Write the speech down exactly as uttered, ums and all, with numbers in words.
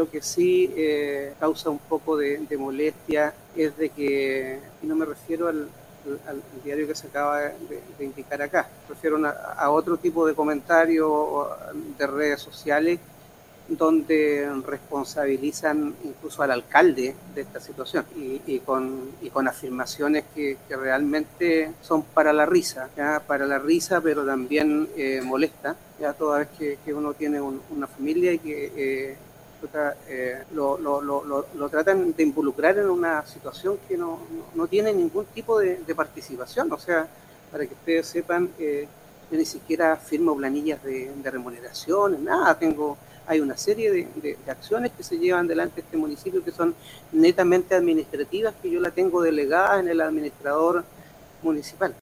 Lo que sí eh, causa un poco de, de molestia es de que, y no me refiero al, al, al diario que se acaba de, de indicar acá, me refiero a, a otro tipo de comentarios de redes sociales donde responsabilizan incluso al alcalde de esta situación y, y, con, y con afirmaciones que, que realmente son para la risa, ¿ya? Para la risa, pero también eh, molesta, ya toda vez que, que uno tiene un, una familia y que eh, eh, lo, lo, lo, lo, lo tratan de involucrar en una situación que no, no, no tiene ningún tipo de, de participación. O sea, para que ustedes sepan, eh, yo ni siquiera firmo planillas de, de remuneración, nada, tengo hay una serie de, de, de acciones que se llevan delante de este municipio que son netamente administrativas, que yo la tengo delegada en el administrador municipal.